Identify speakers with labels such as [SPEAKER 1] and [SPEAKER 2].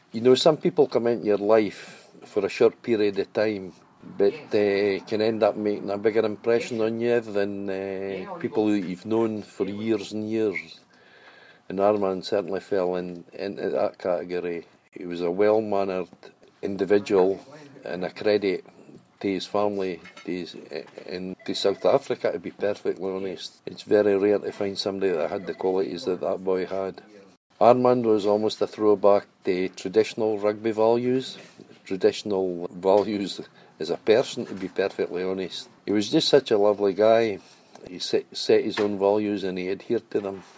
[SPEAKER 1] You know, some people come into your life for a short period of time, but can end up making a bigger impression on you than people who you've known for years and years. And Armand certainly fell into that category. He was a well-mannered individual and a credit to his family, and to South Africa, to be perfectly honest. It's very rare to find somebody that had the qualities that that boy had. Armand was almost a throwback to traditional rugby values, traditional values as a person, to be perfectly honest. He was just such a lovely guy. He set his own values and he adhered to them.